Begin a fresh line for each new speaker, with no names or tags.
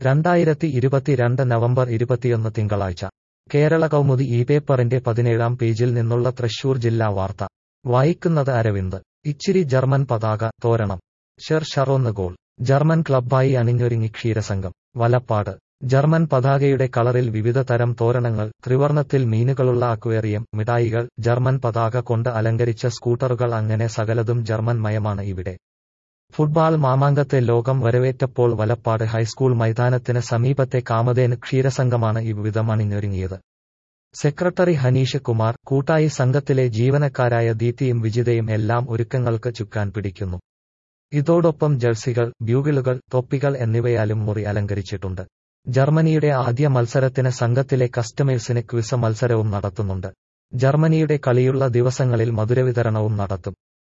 2022 November 21 തിങ്കളാഴ്ച കേരള കൗമുദി ഈ പേപ്പറിന്റെ 17-ാം പേജിൽ നിന്നുള്ള തൃശൂർ ജില്ലാ വാർത്ത വായിക്കുന്നത് അരവിന്ദ്. ഇച്ചിരി ജർമ്മൻ പതാക തോരണം. ഷെർഷറോന്ന് ഗോൾ. ജർമ്മൻ ക്ലബ്ബായി അണിഞ്ഞൊരുങ്ങി ക്ഷീരസംഘം. വലപ്പാട്. ജർമ്മൻ പതാകയുടെ കളറിൽ വിവിധ തരം തോരണങ്ങൾ, ത്രിവർണത്തിൽ മീനുകളുള്ള അക്വേറിയം, മിഠായികൾ, ജർമ്മൻ പതാക കൊണ്ട് അലങ്കരിച്ച സ്കൂട്ടറുകൾ, അങ്ങനെ സകലതും ജർമ്മൻ മയമാണ് ഇവിടെ. ഫുട്ബാൾ മാമാങ്കത്തെ ലോകം വരവേറ്റപ്പോൾ വലപ്പാട് ഹൈസ്കൂൾ മൈതാനത്തിന് സമീപത്തെ കാമധേനു ക്ഷീരസംഘമാണ് ഇவ்விധം അണിഞ്ഞൊരുങ്ങിയത്. സെക്രട്ടറി ഹനീഷ് കുമാർ, കൂട്ടായി സംഘത്തിലെ ജീവനക്കാരായ ദീപ്തിയും വിജിതയും എല്ലാം ഒരുക്കങ്ങൾക്ക് ചുക്കാൻ പിടിക്കുന്നു. ഇതോടൊപ്പം ജഴ്സികൾ, ബ്യൂഗിളുകൾ, തൊപ്പികൾ എന്നിവയാലും മുറി അലങ്കരിച്ചിട്ടുണ്ട്. ജർമ്മനിയുടെ ആദ്യ മത്സരത്തിന് സംഘത്തിലെ കസ്റ്റമേഴ്സിന് ക്വിസ് മത്സരവും നടത്തുന്നുണ്ട്. ജർമ്മനിയുടെ കളിയുള്ള ദിവസങ്ങളിൽ മധുരവിതരണവും നടത്തും.